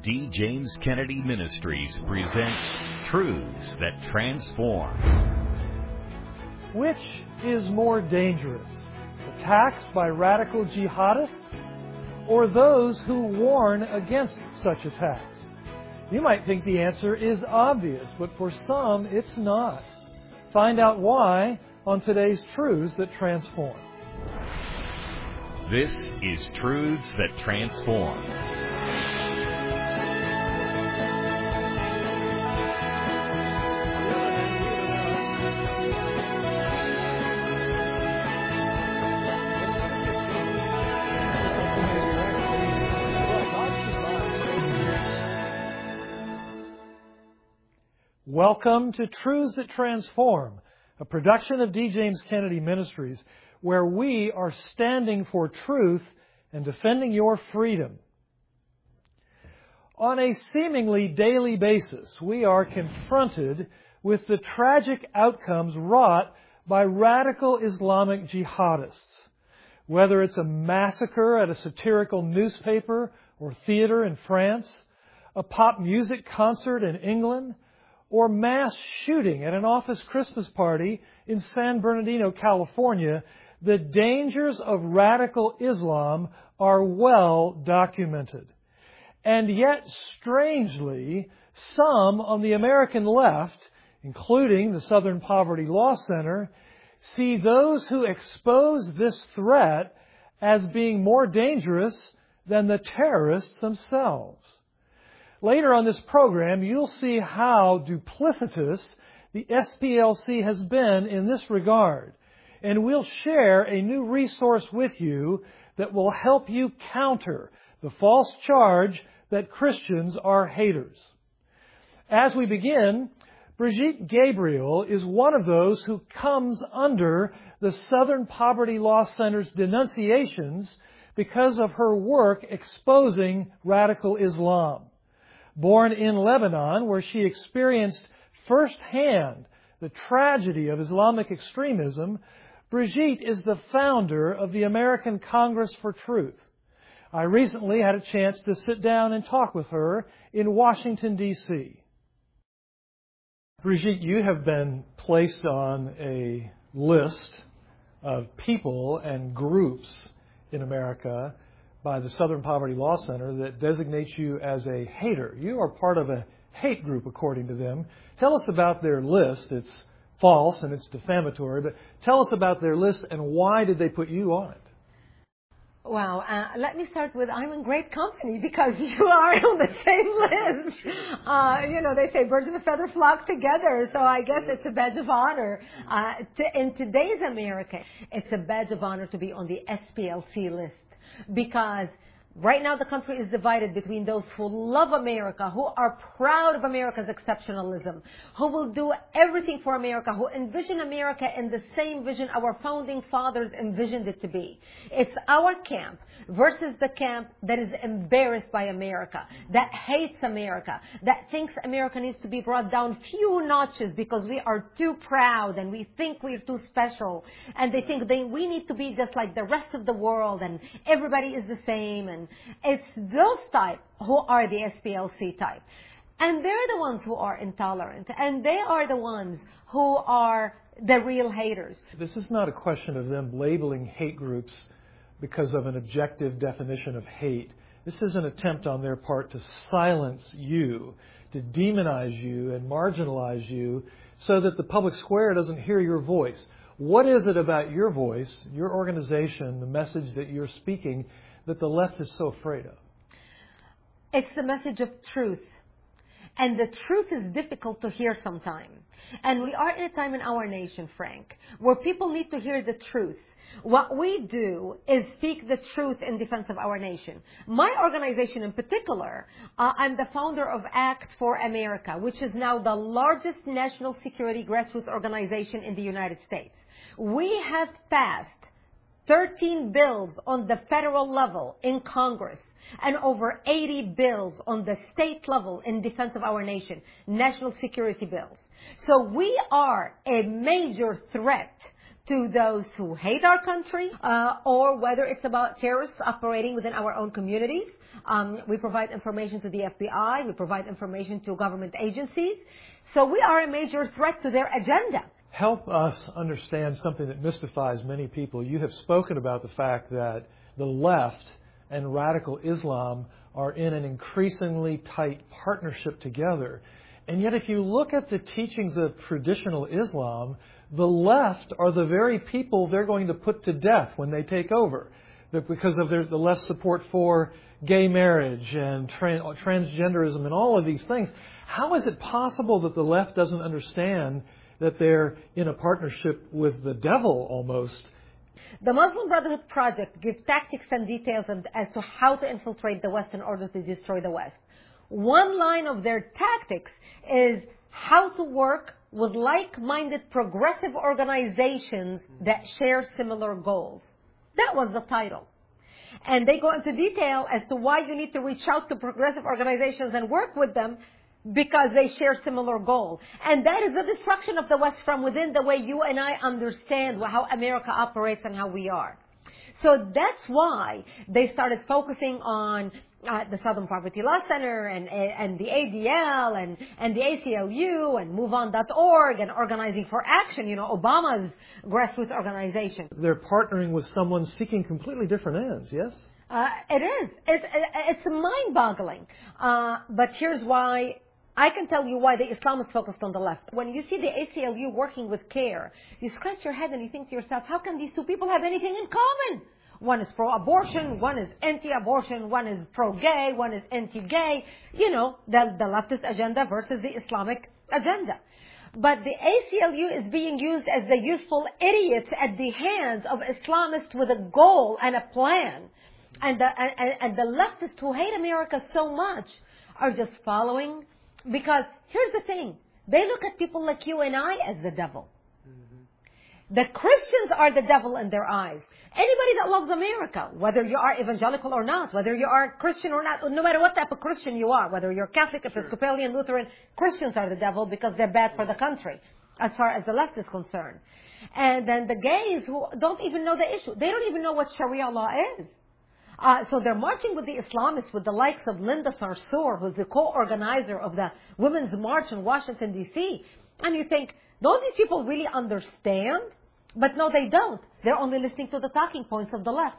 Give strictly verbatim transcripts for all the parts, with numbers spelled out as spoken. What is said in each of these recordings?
D. James Kennedy Ministries presents Truths That Transform. Which is more dangerous, attacks by radical jihadists or those who warn against such attacks? You might think the answer is obvious, but for some it's not. Find out why on today's Truths That Transform. This is Truths That Transform. Welcome to Truths That Transform, a production of D. James Kennedy Ministries, where we are standing for truth and defending your freedom. On a seemingly daily basis, we are confronted with the tragic outcomes wrought by radical Islamic jihadists. Whether it's a massacre at a satirical newspaper or theater in France, a pop music concert in England, or mass shooting at an office Christmas party in San Bernardino, California, the dangers of radical Islam are well documented. And yet, strangely, some on the American left, including the Southern Poverty Law Center, see those who expose this threat as being more dangerous than the terrorists themselves. Later on this program, you'll see how duplicitous the S P L C has been in this regard. And we'll share a new resource with you that will help you counter the false charge that Christians are haters. As we begin, Brigitte Gabriel is one of those who comes under the Southern Poverty Law Center's denunciations because of her work exposing radical Islam. Born in Lebanon, where she experienced firsthand the tragedy of Islamic extremism, Brigitte is the founder of the American Congress for Truth. I recently had a chance to sit down and talk with her in Washington, D C Brigitte, you have been placed on a list of people and groups in America by the Southern Poverty Law Center that designates you as a hater. You are part of a hate group, according to them. Tell us about their list. It's false and it's defamatory, but tell us about their list and why did they put you on it? Wow. Uh, let me start with I'm in great company because you are on the same list. Uh, you know, they say birds of a feather flock together, so I guess it's a badge of honor. Uh, to, in today's America, it's a badge of honor to be on the S P L C list. Because right now the country is divided between those who love America, who are proud of America's exceptionalism, who will do everything for America, who envision America in the same vision our founding fathers envisioned it to be. It's our camp versus the camp that is embarrassed by America, that hates America, that thinks America needs to be brought down few notches because we are too proud and we think we're too special. And they think they, we need to be just like the rest of the world and everybody is the same. And it's those type who are the S P L C type. And they're the ones who are intolerant. And they are the ones who are the real haters. This is not a question of them labeling hate groups because of an objective definition of hate. This is an attempt on their part to silence you, to demonize you and marginalize you so that the public square doesn't hear your voice. What is it about your voice, your organization, the message that you're speaking that the left is so afraid of? It's the message of truth. And the truth is difficult to hear sometimes. And we are in a time in our nation, Frank, where people need to hear the truth. What we do is speak the truth in defense of our nation. My organization in particular, uh, I'm the founder of Act for America, which is now the largest national security grassroots organization in the United States. We have passed thirteen bills on the federal level in Congress and over eighty bills on the state level in defense of our nation, national security bills. So we are a major threat to those who hate our country, uh, or whether it's about terrorists operating within our own communities, Um, we provide information to the F B I. We provide information to government agencies. So we are a major threat to their agenda. Help us understand something that mystifies many people. You have spoken about the fact that the left and radical Islam are in an increasingly tight partnership together. And yet if you look at the teachings of traditional Islam, the left are the very people they're going to put to death when they take over, because of their, the left's support for gay marriage and tra- transgenderism and all of these things. How is it possible that the left doesn't understand that they're in a partnership with the devil almost? The Muslim Brotherhood Project gives tactics and details as to how to infiltrate the West in order to destroy the West. One line of their tactics is how to work with like-minded progressive organizations that share similar goals. That was the title. And they go into detail as to why you need to reach out to progressive organizations and work with them, because they share similar goals. And that is the destruction of the West from within, the way you and I understand how America operates and how we are. So that's why they started focusing on uh, the Southern Poverty Law Center and, and the A D L and, and the A C L U and move on dot org and Organizing for Action, you know, Obama's grassroots organization. They're partnering with someone seeking completely different ends, yes? Uh, it is. It's, it's mind-boggling. Uh, but here's why. I can tell you why the Islamists focused on the left. When you see the A C L U working with CARE, you scratch your head and you think to yourself, how can these two people have anything in common? One is pro-abortion, one is anti-abortion, one is pro-gay, one is anti-gay. You know, the, the leftist agenda versus the Islamic agenda. But the A C L U is being used as the useful idiots at the hands of Islamists with a goal and a plan. And the, and, and the leftists who hate America so much are just following. Because here's the thing, they look at people like you and I as the devil. Mm-hmm. The Christians are the devil in their eyes. Anybody that loves America, whether you are evangelical or not, whether you are Christian or not, no matter what type of Christian you are, whether you're Catholic, Episcopalian, Lutheran, Christians are the devil because they're bad for the country, as far as the left is concerned. And then the gays who don't even know the issue, they don't even know what Sharia law is. Uh, so they're marching with the Islamists, with the likes of Linda Sarsour, who's the co-organizer of the Women's March in Washington, D C And you think, don't these people really understand? But no, they don't. They're only listening to the talking points of the left.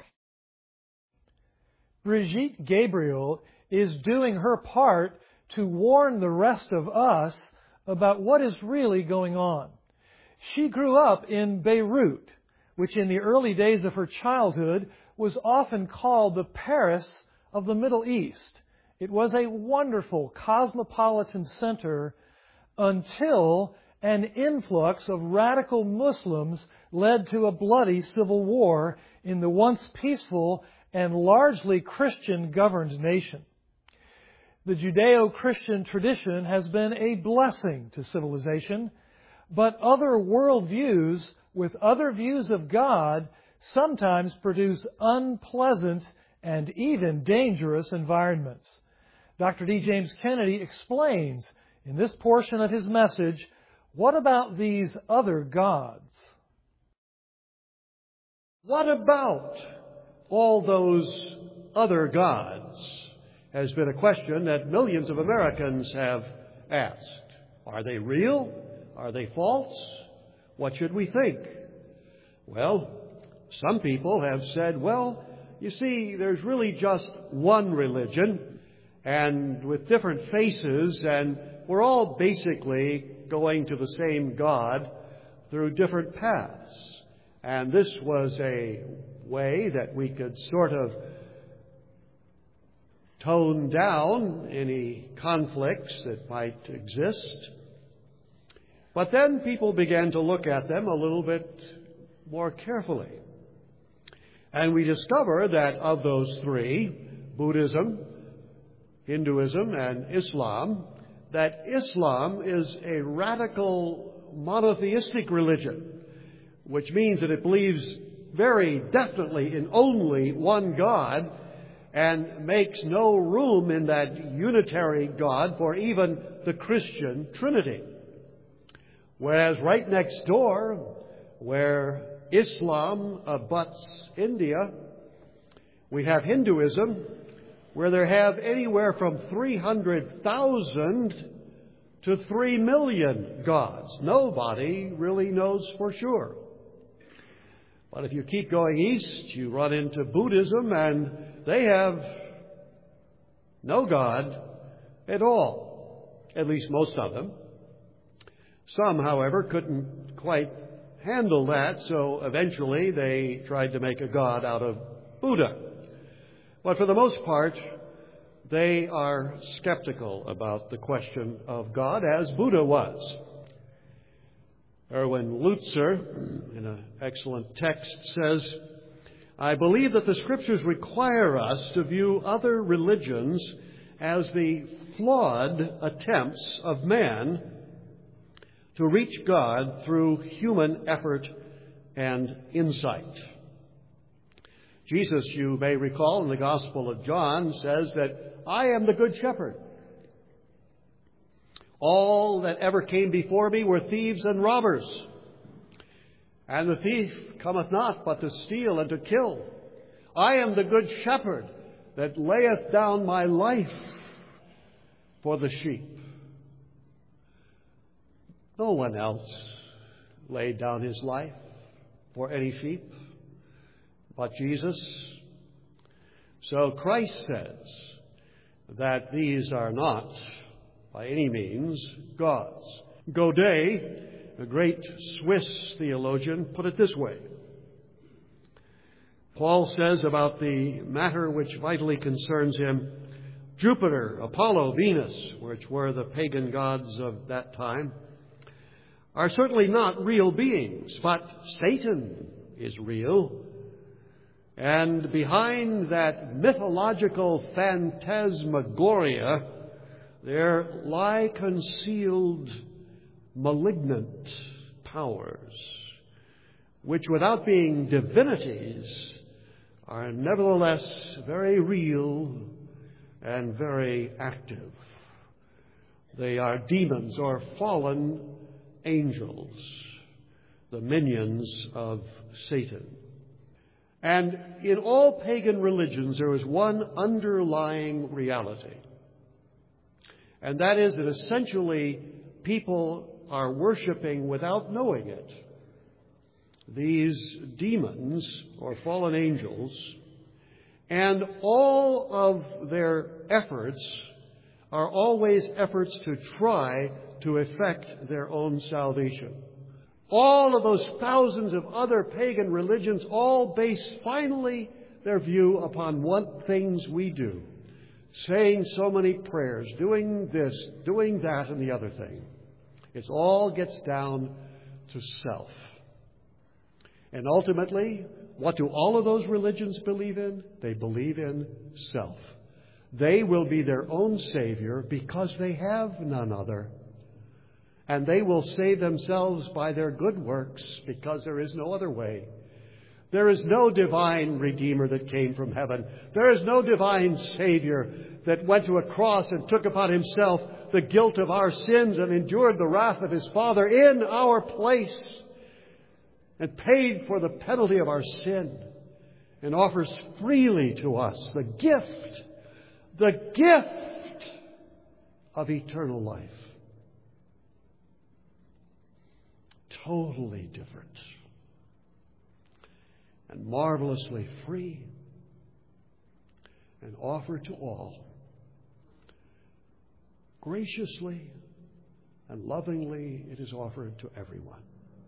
Brigitte Gabriel is doing her part to warn the rest of us about what is really going on. She grew up in Beirut, which in the early days of her childhood was often called the Paris of the Middle East. It was a wonderful cosmopolitan center until an influx of radical Muslims led to a bloody civil war in the once peaceful and largely Christian-governed nation. The Judeo-Christian tradition has been a blessing to civilization, but other worldviews with other views of God sometimes produce unpleasant and even dangerous environments. Doctor D. James Kennedy explains in this portion of his message, what about these other gods? What about all those other gods has been a question that millions of Americans have asked. Are they real? Are they false? What should we think? Well, some people have said, well, you see, there's really just one religion, and with different faces, and we're all basically going to the same God through different paths. And this was a way that we could sort of tone down any conflicts that might exist. But then people began to look at them a little bit more carefully. And we discover that of those three, Buddhism, Hinduism, and Islam, that Islam is a radical monotheistic religion, which means that it believes very definitely in only one God and makes no room in that unitary God for even the Christian Trinity. Whereas right next door, where Islam abuts India, we have Hinduism, where they have anywhere from three hundred thousand to three million gods. Nobody really knows for sure. But if you keep going east, you run into Buddhism, and they have no God at all, at least most of them. Some, however, couldn't quite handle that, so eventually they tried to make a god out of Buddha. But for the most part, they are skeptical about the question of God, as Buddha was. Erwin Lutzer, in an excellent text, says, "I believe that the Scriptures require us to view other religions as the flawed attempts of man to reach God through human effort and insight." Jesus, you may recall, in the Gospel of John, says that I am the Good Shepherd. All that ever came before me were thieves and robbers. And the thief cometh not but to steal and to kill. I am the Good Shepherd that layeth down my life for the sheep. No one else laid down his life for any sheep but Jesus. So Christ says that these are not, by any means, gods. Godet, a great Swiss theologian, put it this way. Paul says about the matter which vitally concerns him, Jupiter, Apollo, Venus, which were the pagan gods of that time, are certainly not real beings, but Satan is real. And behind that mythological phantasmagoria, there lie concealed malignant powers, which without being divinities are nevertheless very real and very active. They are demons or fallen angels, the minions of Satan. And in all pagan religions, there is one underlying reality. And that is that essentially people are worshiping without knowing it these demons or fallen angels, and all of their efforts are always efforts to try to effect their own salvation. All of those thousands of other pagan religions all base finally their view upon what things we do. Saying so many prayers, doing this, doing that, and the other thing. It all gets down to self. And ultimately, what do all of those religions believe in? They believe in self. They will be their own Savior because they have none other. And they will save themselves by their good works because there is no other way. There is no divine Redeemer that came from heaven. There is no divine Savior that went to a cross and took upon himself the guilt of our sins and endured the wrath of his Father in our place and paid for the penalty of our sin and offers freely to us the gift, the gift of eternal life. Totally different and marvelously free and offered to all graciously and lovingly. It is offered to everyone.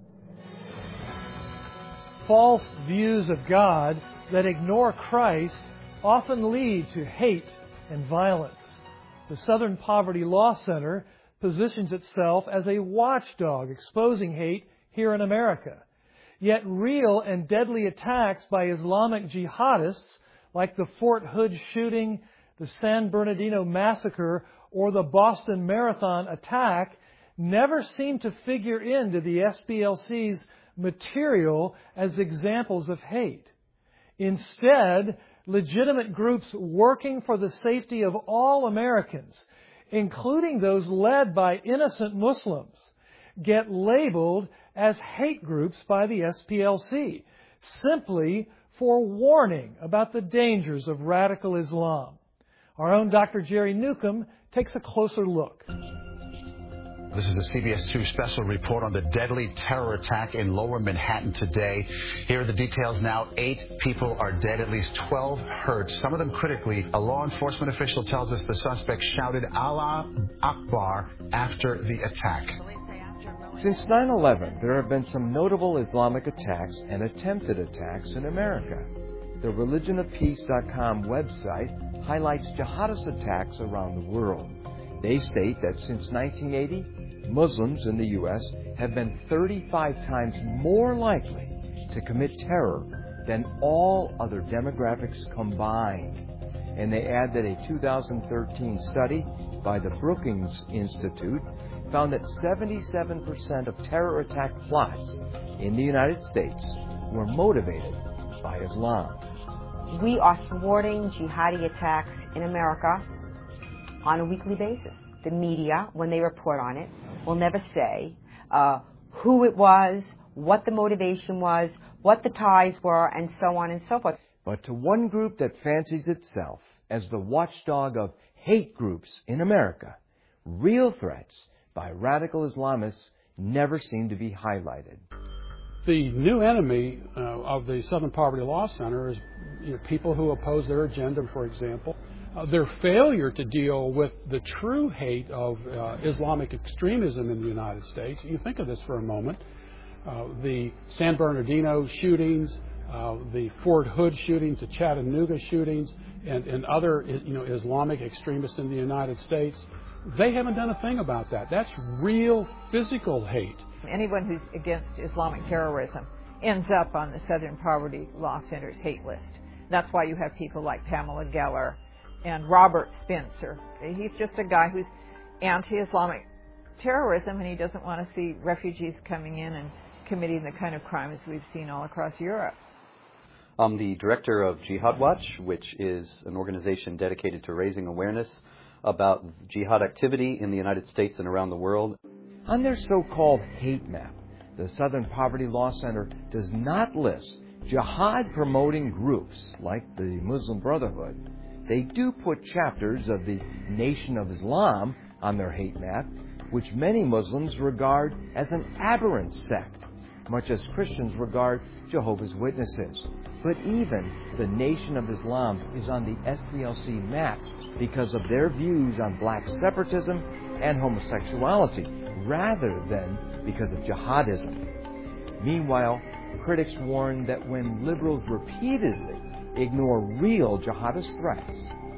False views of God that ignore Christ often lead to hate and violence. The Southern Poverty Law Center positions itself as a watchdog exposing hate here in America. Yet real and deadly attacks by Islamic jihadists like the Fort Hood shooting, the San Bernardino massacre, or the Boston Marathon attack never seem to figure into the S P L C's material as examples of hate. Instead, legitimate groups working for the safety of all Americans, including those led by innocent Muslims, get labeled as hate groups by the S P L C, simply for warning about the dangers of radical Islam. Our own Doctor Jerry Newcomb takes a closer look. This is a C B S two special report on the deadly terror attack in Lower Manhattan today. Here are the details now. Eight people are dead, at least twelve hurt, some of them critically. A law enforcement official tells us the suspect shouted Allah Akbar after the attack. Since nine eleven, there have been some notable Islamic attacks and attempted attacks in America. The religion of peace dot com website highlights jihadist attacks around the world. They state that since nineteen eighty, Muslims in the U S have been thirty-five times more likely to commit terror than all other demographics combined. And they add that a two thousand thirteen study by the Brookings Institute found that seventy-seven percent of terror attack plots in the United States were motivated by Islam. We are thwarting jihadi attacks in America on a weekly basis. The media, when they report on it, will never say uh, who it was, what the motivation was, what the ties were, and so on and so forth. But to one group that fancies itself as the watchdog of hate groups in America, real threats by radical Islamists never seem to be highlighted. The new enemy uh, of the Southern Poverty Law Center is you know, people who oppose their agenda, for example. Uh, their failure to deal with the true hate of uh, Islamic extremism in the United States. You think of this for a moment. Uh, the San Bernardino shootings, uh, the Fort Hood shootings, the Chattanooga shootings, and, and other you know, Islamic extremists in the United States. They haven't done a thing about that. That's real physical hate. Anyone who's against Islamic terrorism ends up on the Southern Poverty Law Center's hate list. That's why you have people like Pamela Geller and Robert Spencer. He's just a guy who's anti-Islamic terrorism, and he doesn't want to see refugees coming in and committing the kind of crimes we've seen all across Europe. I'm the director of Jihad Watch, which is an organization dedicated to raising awareness about jihad activity in the United States and around the world. On their so-called hate map, the Southern Poverty Law Center does not list jihad-promoting groups like the Muslim Brotherhood. They do put chapters of the Nation of Islam on their hate map, which many Muslims regard as an aberrant sect, much as Christians regard Jehovah's Witnesses. But even the Nation of Islam is on the S P L C map because of their views on black separatism and homosexuality, rather than because of jihadism. Meanwhile, critics warn that when liberals repeatedly ignore real jihadist threats,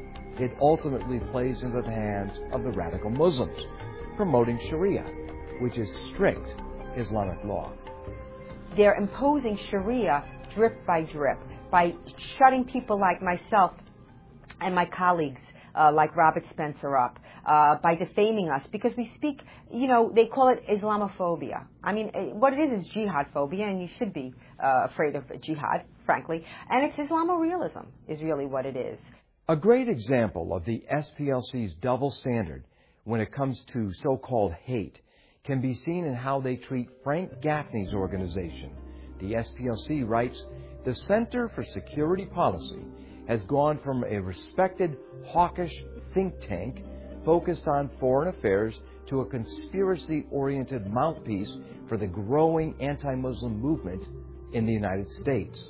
it ultimately plays into the hands of the radical Muslims, promoting Sharia, which is strict Islamic law. They're imposing Sharia drip by drip by shutting people like myself and my colleagues uh, like Robert Spencer up, uh, by defaming us because we speak, you know, they call it Islamophobia. I mean, what it is is jihad phobia, and you should be uh, afraid of jihad, frankly. And it's Islamorealism is really what it is. A great example of the S P L C's double standard when it comes to so-called hate can be seen in how they treat Frank Gaffney's organization. The S P L C writes, the Center for Security Policy has gone from a respected, hawkish think tank focused on foreign affairs to a conspiracy-oriented mouthpiece for the growing anti-Muslim movement in the United States.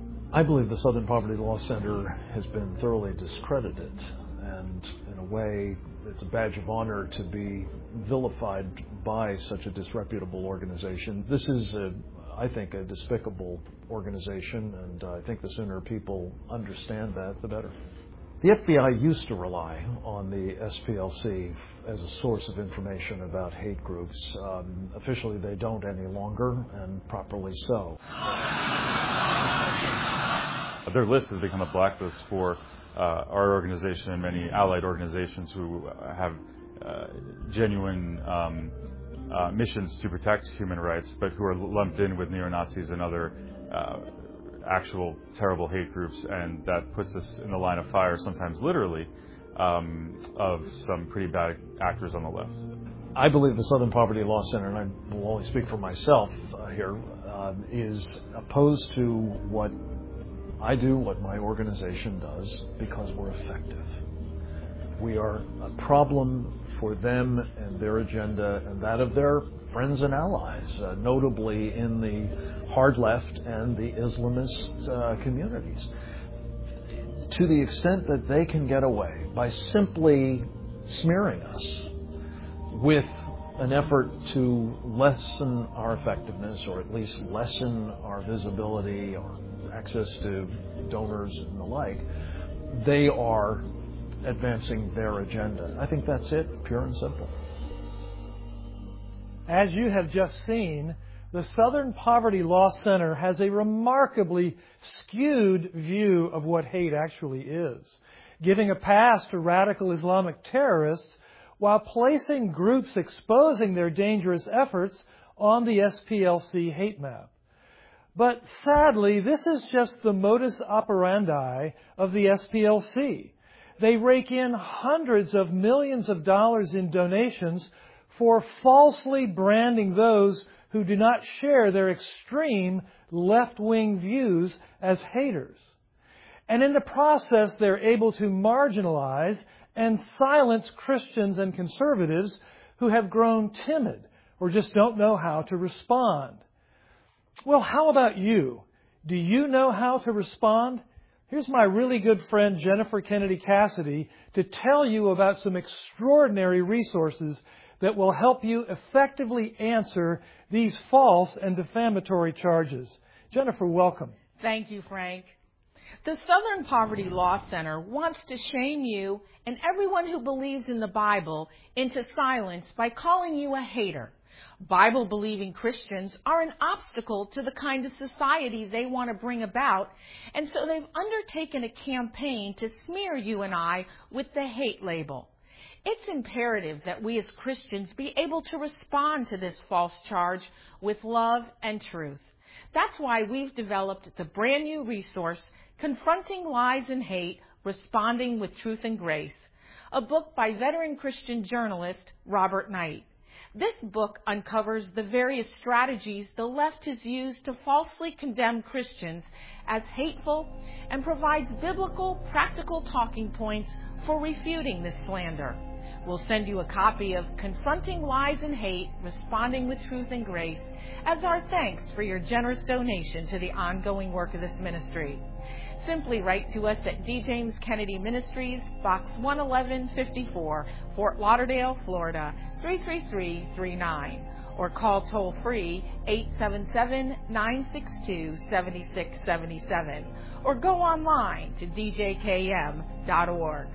I believe the Southern Poverty Law Center has been thoroughly discredited, and in a way, it's a badge of honor to be vilified by such a disreputable organization. This is, a, I think, a despicable organization, and I think the sooner people understand that, the better. The F B I used to rely on the S P L C as a source of information about hate groups. Um, officially, they don't any longer, and properly so. Their list has become a blacklist for uh, our organization and many allied organizations who have uh, genuine um, uh, missions to protect human rights, but who are lumped in with neo-Nazis and other uh, actual terrible hate groups, and that puts us in the line of fire, sometimes literally, um, of some pretty bad actors on the left. I believe the Southern Poverty Law Center, and I will only speak for myself uh, here, uh, is opposed to what I do, what my organization does, because we're effective. We are a problem for them and their agenda and that of their friends and allies, uh, notably in the hard left and the Islamist uh, communities. To the extent that they can get away by simply smearing us with an effort to lessen our effectiveness, or at least lessen our visibility or access to donors and the like, they are advancing their agenda. I think that's it, pure and simple. As you have just seen, the Southern Poverty Law Center has a remarkably skewed view of what hate actually is, giving a pass to radical Islamic terrorists while placing groups exposing their dangerous efforts on the S P L C hate map. But sadly, this is just the modus operandi of the S P L C. They rake in hundreds of millions of dollars in donations for falsely branding those who do not share their extreme left-wing views as haters. And in the process, they're able to marginalize and silence Christians and conservatives who have grown timid or just don't know how to respond. Well, how about you? Do you know how to respond? Here's my really good friend Jennifer Kennedy Cassidy to tell you about some extraordinary resources that will help you effectively answer these false and defamatory charges. Jennifer, welcome. Thank you, Frank. The Southern Poverty Law Center wants to shame you and everyone who believes in the Bible into silence by calling you a hater. Bible-believing Christians are an obstacle to the kind of society they want to bring about, and so they've undertaken a campaign to smear you and I with the hate label. It's imperative that we as Christians be able to respond to this false charge with love and truth. That's why we've developed the brand new resource, Confronting Lies and Hate, Responding with Truth and Grace, a book by veteran Christian journalist Robert Knight. This book uncovers the various strategies the left has used to falsely condemn Christians as hateful and provides biblical, practical talking points for refuting this slander. We'll send you a copy of Confronting Lies and Hate, Responding with Truth and Grace as our thanks for your generous donation to the ongoing work of this ministry. Simply write to us at D. James Kennedy Ministries, Box one eleven fifty-four, Fort Lauderdale, Florida, three three three three nine, or call toll-free eight seven seven, nine six two, seven six seven seven, or go online to d j k m dot org.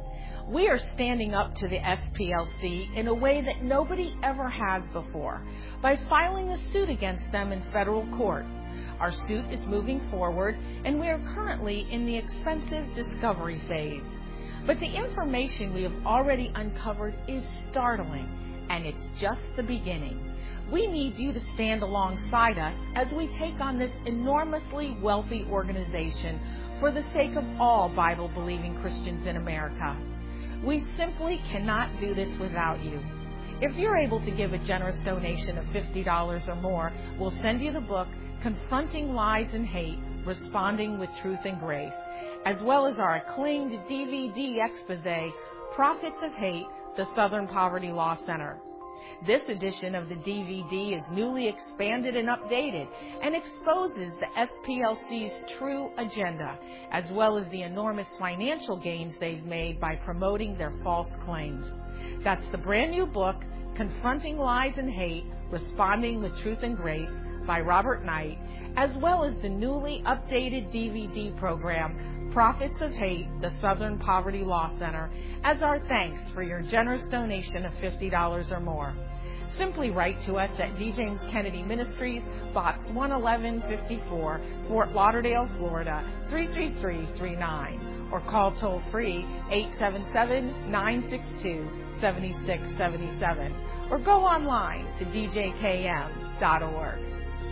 We are standing up to the S P L C in a way that nobody ever has before by filing a suit against them in federal court. Our suit is moving forward, and we are currently in the expensive discovery phase. But the information we have already uncovered is startling, and it's just the beginning. We need you to stand alongside us as we take on this enormously wealthy organization for the sake of all Bible-believing Christians in America. We simply cannot do this without you. If you're able to give a generous donation of fifty dollars or more, we'll send you the book, Confronting Lies and Hate, Responding with Truth and Grace, as well as our acclaimed D V D expose, Prophets of Hate, the Southern Poverty Law Center. This edition of the D V D is newly expanded and updated and exposes the S P L C's true agenda, as well as the enormous financial gains they've made by promoting their false claims. That's the brand new book, Confronting Lies and Hate, Responding with Truth and Grace, by Robert Knight, as well as the newly updated D V D program, Prophets of Hate, the Southern Poverty Law Center, as our thanks for your generous donation of fifty dollars or more. Simply write to us at D. James Kennedy Ministries, Box one eleven fifty-four, Fort Lauderdale, Florida, three three three three nine, or call toll-free eight seven seven, nine six two, seven six seven seven, or go online to d j k m dot org.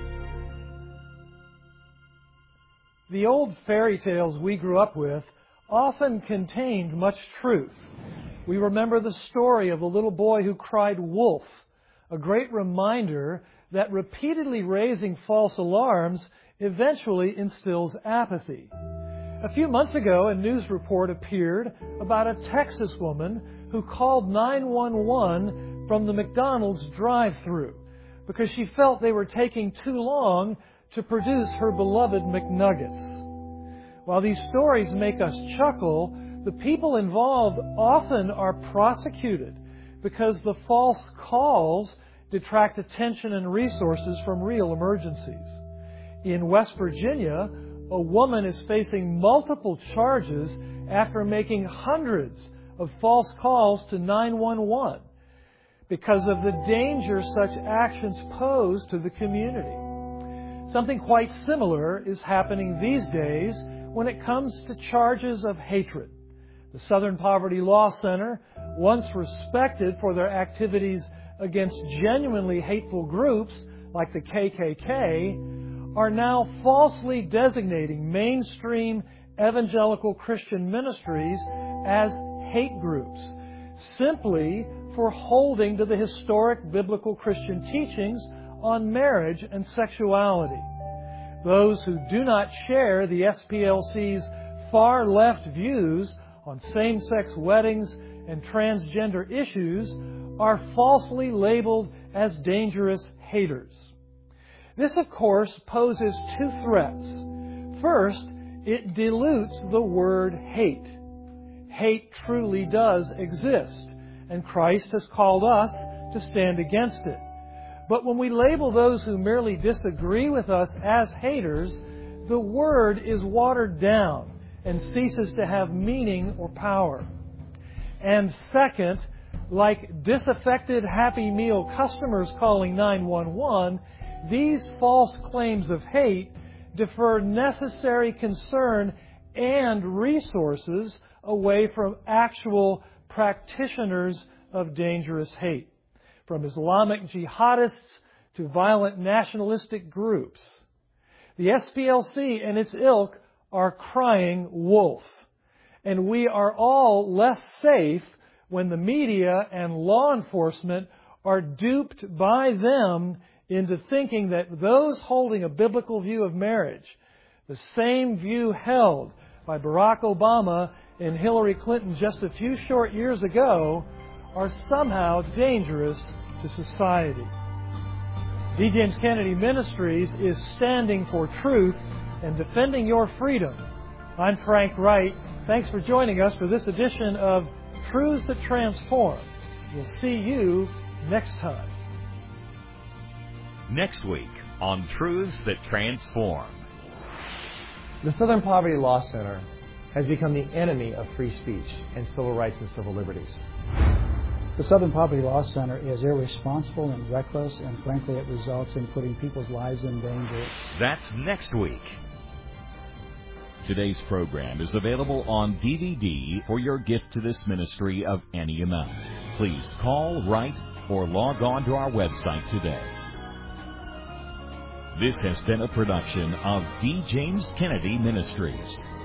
The old fairy tales we grew up with often contained much truth. We remember the story of the little boy who cried wolf, a great reminder that repeatedly raising false alarms eventually instills apathy. A few months ago, a news report appeared about a Texas woman who called nine one one from the McDonald's drive-thru because she felt they were taking too long to produce her beloved McNuggets. While these stories make us chuckle, the people involved often are prosecuted because the false calls detract attention and resources from real emergencies. In West Virginia, a woman is facing multiple charges after making hundreds of false calls to nine one one because of the danger such actions pose to the community. Something quite similar is happening these days when it comes to charges of hatred. The Southern Poverty Law Center, once respected for their activities against genuinely hateful groups like the K K K, are now falsely designating mainstream evangelical Christian ministries as hate groups, simply for holding to the historic biblical Christian teachings on marriage and sexuality. Those who do not share the S P L C's far-left views on same-sex weddings and transgender issues are falsely labeled as dangerous haters. This, of course, poses two threats. First, it dilutes the word hate. Hate truly does exist, and Christ has called us to stand against it. But when we label those who merely disagree with us as haters, the word is watered down and ceases to have meaning or power. And second, like disaffected Happy Meal customers calling nine one one, these false claims of hate defer necessary concern and resources away from actual practitioners of dangerous hate, from Islamic jihadists to violent nationalistic groups. The S P L C and its ilk are crying wolf, and we are all less safe when the media and law enforcement are duped by them into thinking that those holding a biblical view of marriage, the same view held by Barack Obama and Hillary Clinton just a few short years ago, are somehow dangerous to society. D. James Kennedy Ministries is standing for truth and defending your freedom. I'm Frank Wright. Thanks for joining us for this edition of Truths That Transform. We'll see you next time. Next week on Truths That Transform. The Southern Poverty Law Center has become the enemy of free speech and civil rights and civil liberties. The Southern Poverty Law Center is irresponsible and reckless, and frankly, it results in putting people's lives in danger. That's next week. Today's program is available on D V D for your gift to this ministry of any amount. Please call, write, or log on to our website today. This has been a production of D. James Kennedy Ministries.